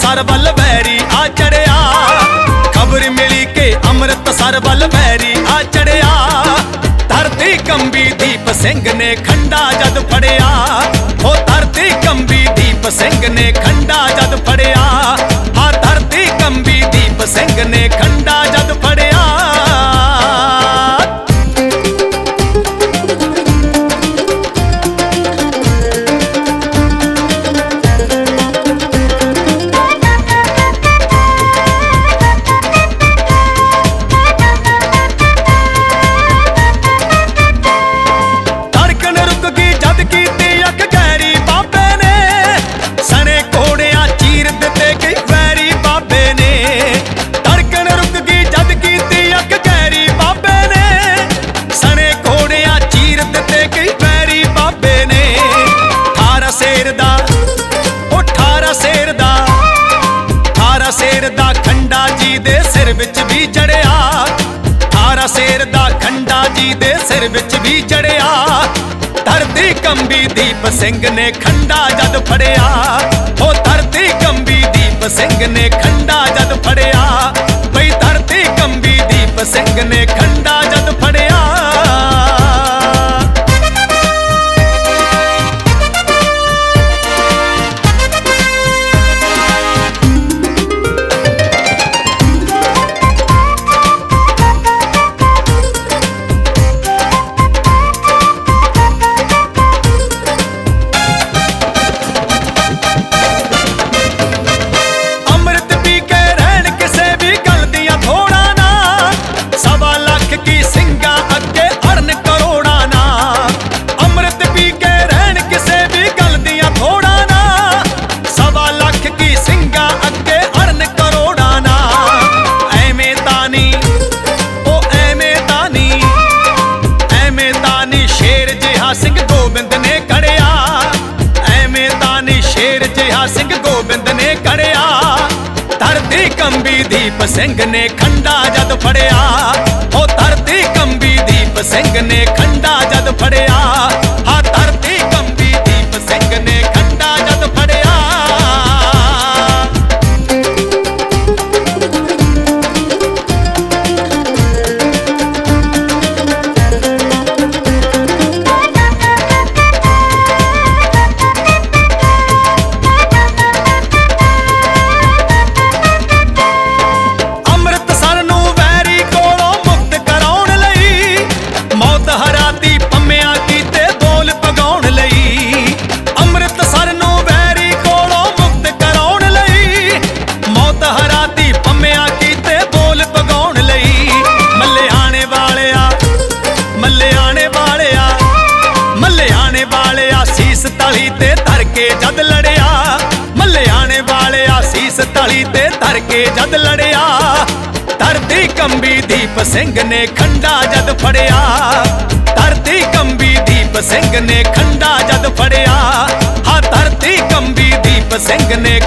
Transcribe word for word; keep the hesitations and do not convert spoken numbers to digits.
ਅੰਮ੍ਰਿਤਸਰ ਵੱਲ ਵੈਰੀ ਆ ਚੜਿਆ। ਖਬਰ ਮਿਲੀ ਕਿ ਅੰਮ੍ਰਿਤਸਰ ਵੱਲ ਵੈਰੀ ਆ ਚੜਿਆ। ਧਰਤੀ ਕੰਬੀ ਦੀਪ ਸਿੰਘ ਨੇ ਖੰਡਾ ਜਦ ਫੜਿਆ। ਉਹ ਧਰਤੀ ਕੰਬੀ ਦੀਪ ਸਿੰਘ ਨੇ ਖੰਡਾ ਜਦ ਫੜਿਆ। ਹਾਂ ਧਰਤੀ ਕੰਬੀ ਦੀਪ ਸਿੰਘ ਨੇ ਖੰਡਾ ਜਦ ਫੜਿਆ। ਸ਼ੇਰ ਦਾ ਖੰਡਾ ਜੀ ਦੇ ਸਿਰ ਵਿੱਚ ਵੀ ਚੜਿਆ। ਅਠਾਰਾਂ ਸ਼ੇਰ ਦਾ ਖੰਡਾ ਜੀ ਦੇ ਸਿਰ ਵਿੱਚ ਵੀ ਚੜਿਆ। ਧਰਤੀ ਕੰਬੀ ਦੀਪ ਸਿੰਘ ਨੇ ਖੰਡਾ ਜਦ ਫੜਿਆ। ਉਹ ਧਰਤੀ ਕੰਬੀ ਦੀਪ ਸਿੰਘ ਨੇ ਖੰਡਾ ਜਦ ਫੜਿਆ। ਬਈ ਧਰਤੀ ਕੰਬੀ ਦੀਪ ਸਿੰਘ ਨੇ ਖੰਡਾ ਜਦ ਫੜਿਆ। ਸਿੰਘ ਗੋਬਿੰਦ ਨੇ ਖੜਿਆ। ਐਵੇਂ ਤਾਂ ਨੀ ਸ਼ੇਰ ਜਿਹਾ ਸਿੰਘ ਗੋਬਿੰਦ ਨੇ ਖੜਿਆ। ਧਰਤੀ ਕੰਬੀ ਦੀਪ ਸਿੰਘ ਨੇ ਖੰਡਾ ਜਦ ਫੜਿਆ। ਉਹ ਧਰਤੀ ਕੰਬੀ ਦੀਪ ਸਿੰਘ ਨੇ ਖੰਡਾ ਜਦ ਫੜਿਆ। ਹਾਂ ਧਰਤੀ ਕੰਬੀ ਦੀਪ ਸਿੰਘ ਨੇ ਖੰਡਾ ਜਦ ਫੜਿਆ। ਤਲੀ ਤੇ ਧਰ ਕੇ ਜਦ ਲੜਿਆ। ਮੱਲਿਆਣੇ ਵਾਲਿਆ ਸੀਸ ਤਲੀ ਤੇ ਧਰ ਕੇ ਜਦ ਲੜਿਆ। ਧਰਤੀ ਕੰਬੀ ਦੀਪ ਸਿੰਘ ਨੇ ਖੰਡਾ ਜਦ ਫੜਿਆ। ਧਰਤੀ ਕੰਬੀ ਦੀਪ ਸਿੰਘ ਨੇ ਖੰਡਾ ਜਦ ਫੜਿਆ। ਹਾਂ ਧਰਤੀ ਕੰਬੀ ਦੀਪ ਸਿੰਘ ਨੇ